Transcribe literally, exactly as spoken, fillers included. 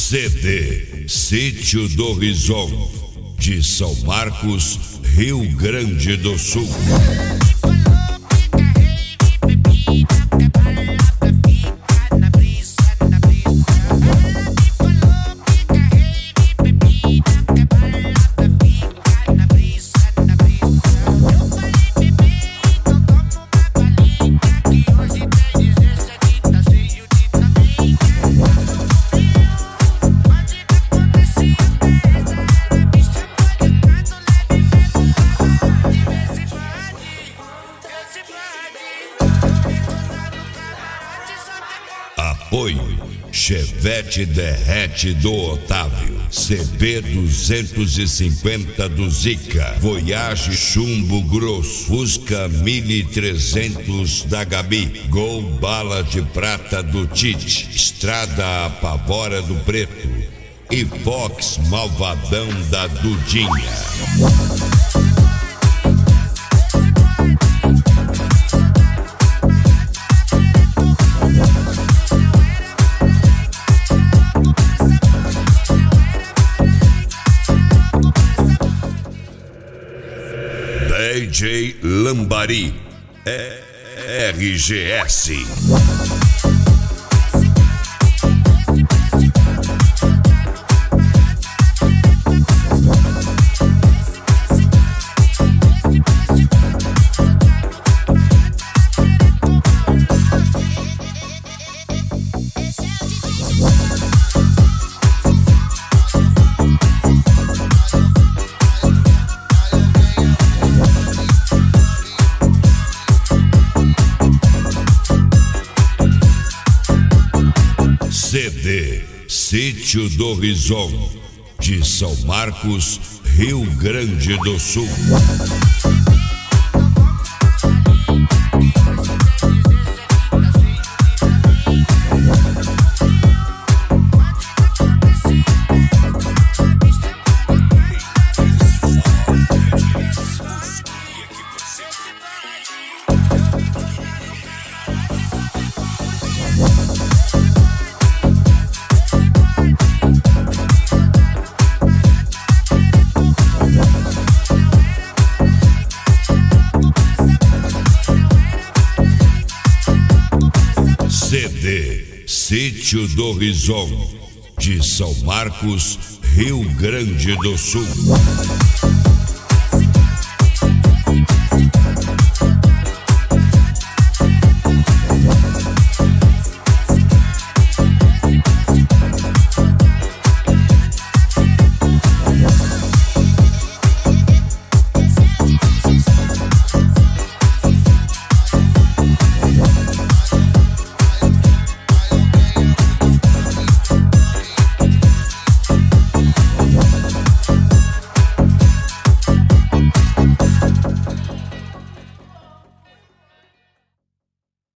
C D Sítio do Rison, de São Marcos, Rio Grande do Sul. Apoio Chevette Derrete do Otávio, C B duzentos e cinquenta do Zica, Voyage Chumbo Grosso, Fusca mil trezentos da Gabi, Gol Bala de Prata do Tite, Estrada Apavora do Preto e Fox Malvadão da Dudinha. D J Lambari, R G S. C D Sítio do Rison, de São Marcos, Rio Grande do Sul. C D Sítio do Rison, de São Marcos, Rio Grande do Sul.